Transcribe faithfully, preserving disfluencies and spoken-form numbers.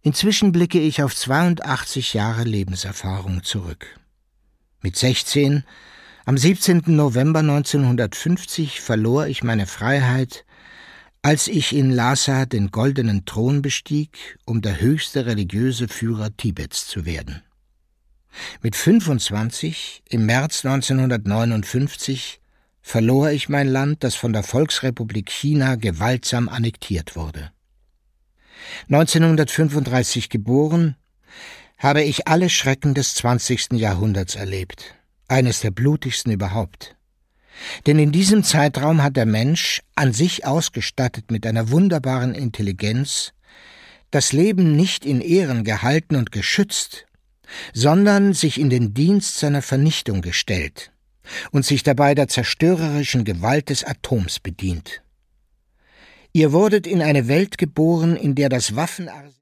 Inzwischen blicke ich auf zweiundachtzig Jahre Lebenserfahrung zurück. Mit sechzehn, am siebzehnten November neunzehnhundertfünfzig, verlor ich meine Freiheit, als ich in Lhasa den goldenen Thron bestieg, um der höchste religiöse Führer Tibets zu werden. Mit fünfundzwanzig, im März neunzehnhundertneunundfünfzig, verlor ich mein Land, das von der Volksrepublik China gewaltsam annektiert wurde. neunzehnhundertfünfunddreißig geboren, habe ich alle Schrecken des zwanzigsten Jahrhunderts erlebt, eines der blutigsten überhaupt. Denn in diesem Zeitraum hat der Mensch, an sich ausgestattet mit einer wunderbaren Intelligenz, das Leben nicht in Ehren gehalten und geschützt, sondern sich in den Dienst seiner Vernichtung gestellt und sich dabei der zerstörerischen Gewalt des Atoms bedient. Ihr wurdet in eine Welt geboren, in der das Waffenarsenal